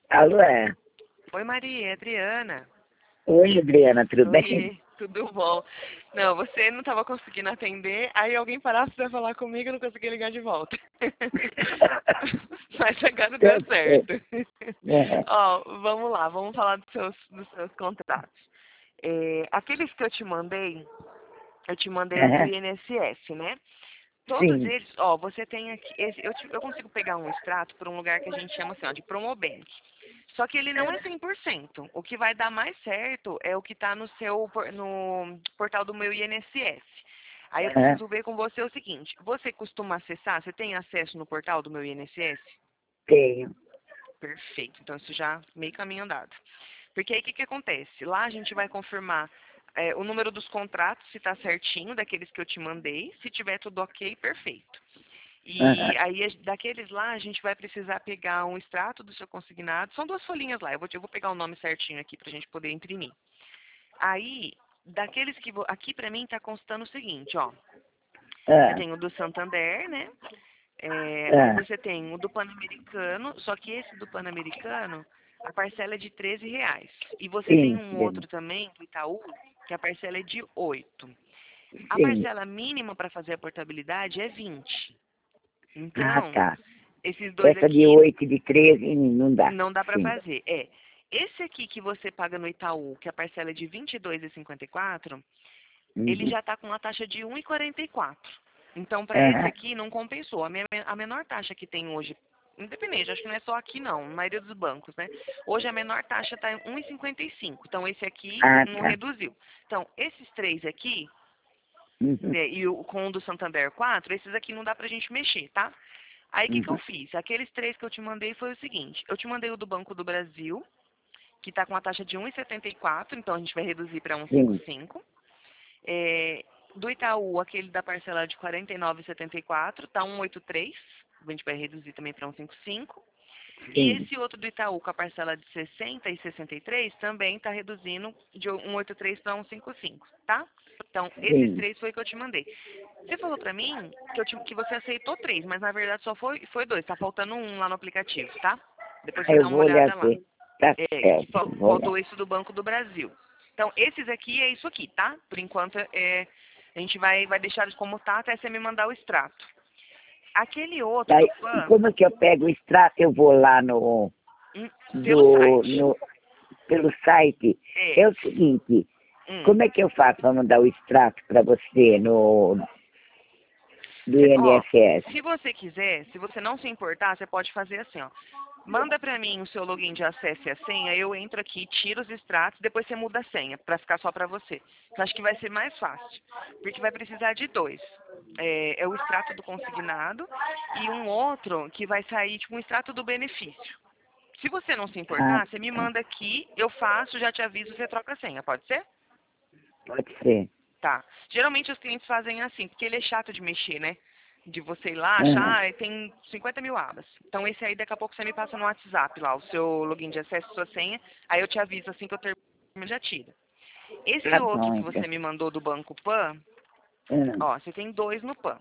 Alô, é? Oi, Maria, é Adriana. Oi, Adriana, tudo bem? Oi, tudo bom? Não, você não estava conseguindo atender, aí alguém parasse para falar comigo e eu não consegui ligar de volta. Mas agora deu Tá certo. certo. É, Ó, vamos lá, vamos falar dos seus contratos. Aqueles que eu te mandei os do aham, INSS, né? Todos sim, eles, ó, você tem aqui, eu consigo pegar um extrato por um lugar que a gente chama assim, ó, de Promobank. Só que ele não é 100%. O que vai dar mais certo é o que está no portal do meu INSS. Aí eu aham, preciso ver com você o seguinte, você costuma acessar, você tem acesso no portal do meu INSS? tenho. Perfeito, então isso já meio caminho andado. Porque aí o que, que acontece? Lá a gente vai confirmar o número dos contratos, se está certinho, daqueles que eu te mandei. Se tiver tudo ok, perfeito. Aham, E aí, daqueles lá, a gente vai precisar pegar um extrato do seu consignado. São duas folhinhas lá. Eu vou pegar o nome certinho aqui para a gente poder imprimir. Aí, daqueles que... Aqui para mim está constando o seguinte, ó. Você ah, tem o do Santander, né? Aí ah, você tem o do Pan-Americano, só que esse do Pan-Americano, a parcela é de R$ 13. E você tem sim, um sim, outro também, do Itaú, que a parcela é de 8. A sim. parcela mínima para fazer a portabilidade é 20. Ah, Então, tá. esses dois Essa de aqui 8 e de 13 não dá. não dá para Sim. fazer. Esse aqui que você paga no Itaú, que a parcela é de R$ 22,54, ele Uhum. já está com uma taxa de 1,44. Então, para esse Aham, aqui, não compensou. A menor taxa que tem hoje, independente, acho que não é só aqui não, na maioria dos bancos, né? Hoje a menor taxa está em 1,55. Então, esse aqui ah, não tá. reduziu. Então, esses três aqui, Uhum. e com o do Santander 4, esses aqui não dá pra gente mexer, tá? Aí, o que, que eu Uhum. fiz? Aqueles três que eu te mandei foi o seguinte. Eu te mandei o do Banco do Brasil, que está com a taxa de 1,74, então a gente vai reduzir para Sim, 1,55. É, do Itaú, aquele da parcela de 49,74, está 1,83. A gente vai reduzir também para 1,55. E sim, esse outro do Itaú, com a parcela de 60 e 63, também está reduzindo de 1,83 para 1,55, tá? Então, esses sim. três foi que eu te mandei. Você falou pra mim que você aceitou três, mas na verdade só foi dois. Tá faltando um lá no aplicativo, tá? Depois Ah, você eu dá uma vou olhar olhada lá. aqui. Tá Que certo, vou olhar. faltou esse do Banco do Brasil. Então, esses aqui é isso aqui, tá? Por enquanto, a gente vai deixar como tá até você me mandar o extrato. Aquele outro Tá, do e PAN, como é que eu pego o extrato? Eu vou lá no, pelo do, site. no, pelo site. É. É o seguinte, Hum. como é que eu faço para mandar o extrato para você no do Ó, INSS? se você quiser, se você não se importar, você pode fazer assim, ó. Manda pra mim o seu login de acesso e a senha, eu entro aqui, tiro os extratos, depois você muda a senha, pra ficar só pra você. Eu acho que vai ser mais fácil, porque vai precisar de dois. É o extrato do consignado e um outro que vai sair, tipo, um extrato do benefício. Se você não se Ah, importar, você me tá. manda aqui, eu faço, já te aviso, você troca a senha, pode ser? Pode ser. Tá. Geralmente os clientes fazem assim, porque ele é chato de mexer, né? De você ir lá, Aham. achar, tem 50 mil abas. Então esse aí daqui a pouco você me passa no WhatsApp lá, o seu login de acesso, sua senha, aí eu te aviso assim que eu termino, já tira. Esse Tá outro bom, que então. você me mandou do Banco Pan, Ah, ó, você tem dois no Pan.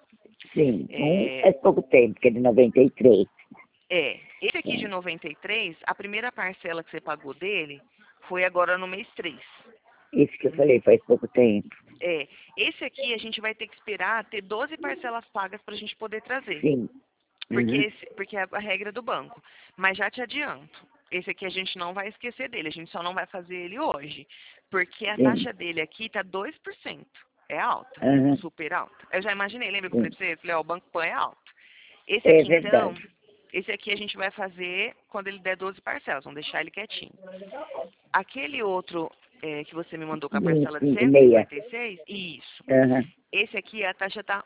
sim, É, faz pouco tempo, que é de 93. esse aqui de É. 93, a primeira parcela que você pagou dele foi agora no mês 3. Isso que eu falei, faz pouco tempo. É, esse aqui a gente vai ter que esperar ter 12 parcelas pagas para a gente poder trazer. Sim. Uhum. Porque é a regra do banco. Mas já te adianto, esse aqui a gente não vai esquecer dele, a gente só não vai fazer ele hoje. Porque a Sim. taxa dele aqui tá 2%. É alta, Aham. super alta. Eu já imaginei, lembra que eu falei Sim. pra você? Eu falei, ó, o Banco Pan é alto. Esse É aqui então, verdade. esse aqui a gente vai fazer quando ele der 12 parcelas, vamos deixar ele quietinho. Aquele outro que você me mandou com a parcela de cento e 26. cinquenta e seis, isso. Aham. Esse aqui a taxa tá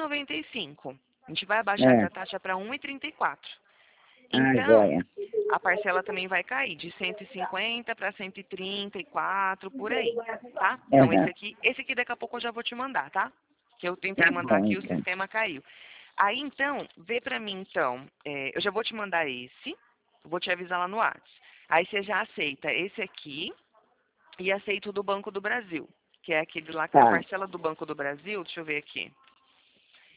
1,95. A gente vai abaixar Ah, essa taxa para 1,34. ah, Então, joia. a parcela também vai cair de 150 para 134, por aí, tá? Então, Aham. esse aqui daqui a pouco eu já vou te mandar, tá? Que eu tentei Tá mandar bom, aqui e o então. sistema caiu. Aí, então, vê pra mim, então, eu já vou te mandar esse, vou te avisar lá no WhatsApp. Aí você já aceita esse aqui e aceita o do Banco do Brasil, que é aquele lá que a Tá. parcela do Banco do Brasil, deixa eu ver aqui.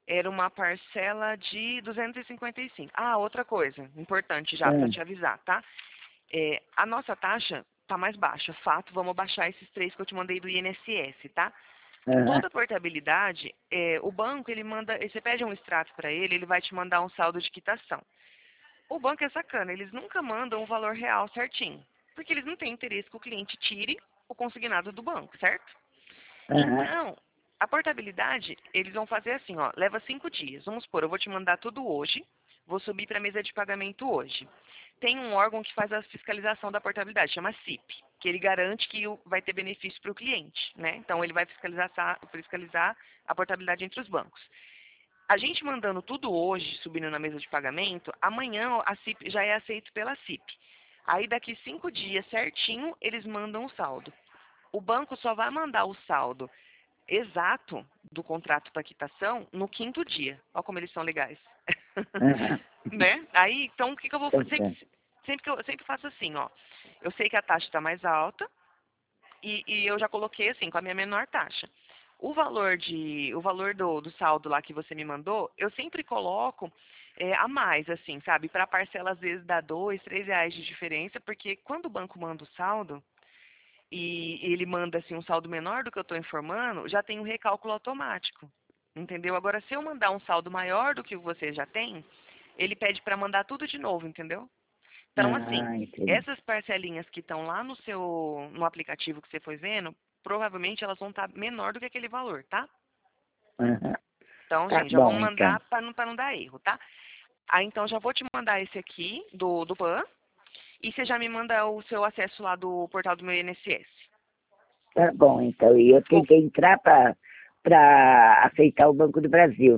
Era uma parcela de 255. Ah, outra coisa importante já para te avisar, tá? A nossa taxa tá mais baixa. Fato, vamos baixar esses 3 que eu te mandei do INSS, tá? Toda portabilidade, o banco, ele manda, você pede um extrato para ele vai te mandar um saldo de quitação. O banco é sacana, eles nunca mandam o valor real certinho, porque eles não têm interesse que o cliente tire o consignado do banco, certo? Então, a portabilidade, eles vão fazer assim, ó, leva 5 dias. Vamos supor, eu vou te mandar tudo hoje, vou subir para a mesa de pagamento hoje. Tem um órgão que faz a fiscalização da portabilidade, chama CIP, que ele garante que vai ter benefício para o cliente, né? Então, ele vai fiscalizar a portabilidade entre os bancos. A gente mandando tudo hoje, subindo na mesa de pagamento, amanhã a CIP já é aceito pela CIP. Aí, daqui 5 dias certinho, eles mandam o saldo. O banco só vai mandar o saldo exato do contrato para quitação no 5º dia. Olha como eles são legais. Né? Aí, então, o que eu vou fazer? Sempre faço assim, ó. Eu sei que a taxa está mais alta e eu já coloquei assim, com a minha menor taxa. O valor do saldo lá que você me mandou, eu sempre coloco a mais, assim, sabe? Para parcela, às vezes, dá R$2, R$3 de diferença, porque quando o banco manda o saldo, e ele manda assim um saldo menor do que eu estou informando, já tem um recálculo automático. Entendeu? Agora, se eu mandar um saldo maior do que você já tem, ele pede para mandar tudo de novo, entendeu? Então, assim, essas parcelinhas que estão lá no aplicativo que você foi vendo, provavelmente elas vão estar menor do que aquele valor, tá? Então, Tá gente, já bom, vamos mandar para não dar erro, tá? Aí, então, já vou te mandar esse aqui, do PAN, e você já me manda o seu acesso lá do portal do meu INSS. Tá bom, então. E eu tenho que entrar para aceitar o Banco do Brasil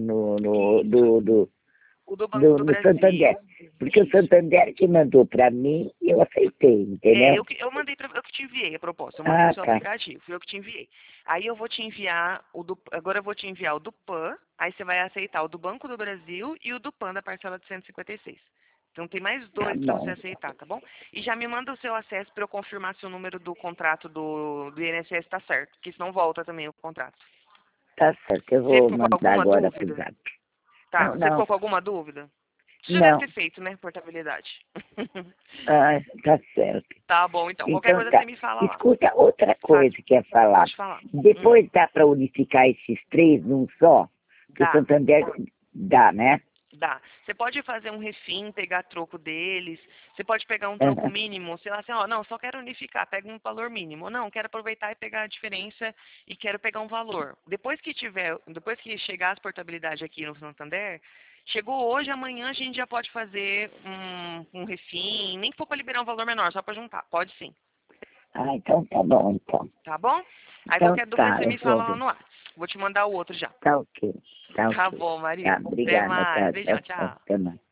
O do Banco do no Brasil. Santander. Porque o Santander que mandou para mim, eu aceitei, entendeu? Eu mandei eu que te enviei a proposta. Eu mandei o seu Tá. aplicativo, eu que te enviei. Aí eu vou te enviar agora eu vou te enviar o do PAN, aí você vai aceitar o do Banco do Brasil e o do PAN da parcela de 156. Então tem mais 2 para você aceitar, tá bom? E já me manda o seu acesso para eu confirmar se o número do contrato do INSS está certo, porque senão volta também o contrato. Tá certo, eu Você vou ficou com mandar alguma agora pro dúvida? Zap. Tá, Não, você não. ficou com alguma dúvida? Você já deve Não. ter feito, né, portabilidade. Tá certo. Tá bom, então. Qualquer Então coisa tá. você me fala lá. Escuta, outra coisa que eu ia falar. Pode falar. Depois dá para unificar esses 3 num só? Que o Dá. Santander dá, né? Dá. Você pode fazer um refim, pegar troco deles. Você pode pegar um troco mínimo, sei lá assim, ó, não, só quero unificar, pega um valor mínimo. Não, quero aproveitar e pegar a diferença e quero pegar um valor. Depois que chegar as portabilidades aqui no Santander, chegou hoje, amanhã a gente já pode fazer um refim, nem que for para liberar um valor menor, só para juntar. Pode sim. Então tá bom, então. Tá bom? Aí Então qualquer dúvida você me vou fala lá ver. no WhatsApp. Vou te mandar o outro já. Tá ok. Tá bom, Maria. Tá, Até obrigada. mais. Beijão, tchau. Até mais.